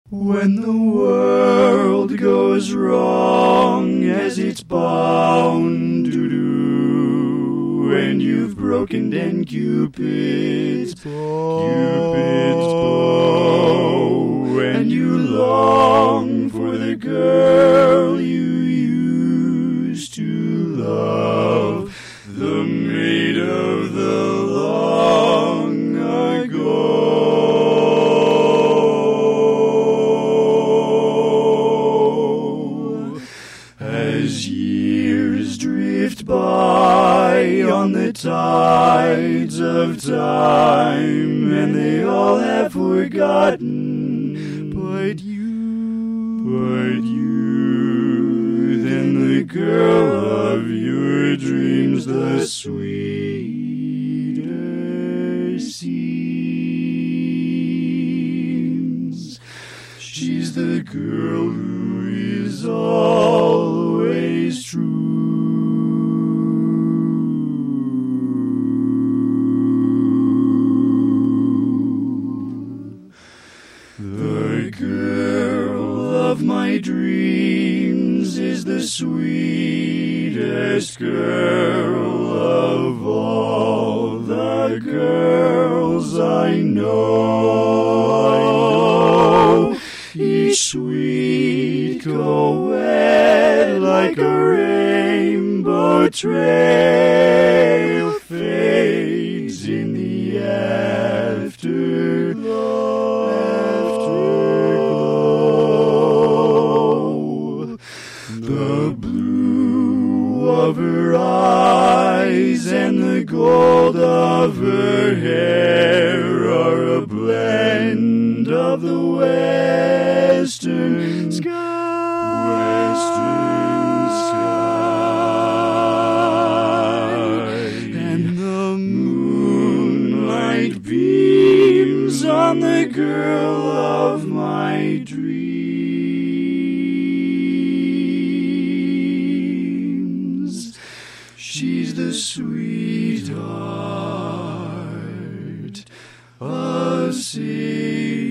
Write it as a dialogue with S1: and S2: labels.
S1: When the world goes wrong as it's bound to do, and you've broken down Cupid's bow, and you long for the girl you used to love, the maid of the long ago. As years drift by on the tides of time, and they all have forgotten, but you, then the girl of your dreams, the sweeter seems. She's the girl who is always true. The girl of my dreams is the sweetest girl of all the girls I know. Each sweet co-ed like a rainbow trail fades in the afterglow. The blue of her eyes and the gold of her hair are a blend of the western sky. And the moonlight beams on the girl of my dreams. She's the sweetheart of sea.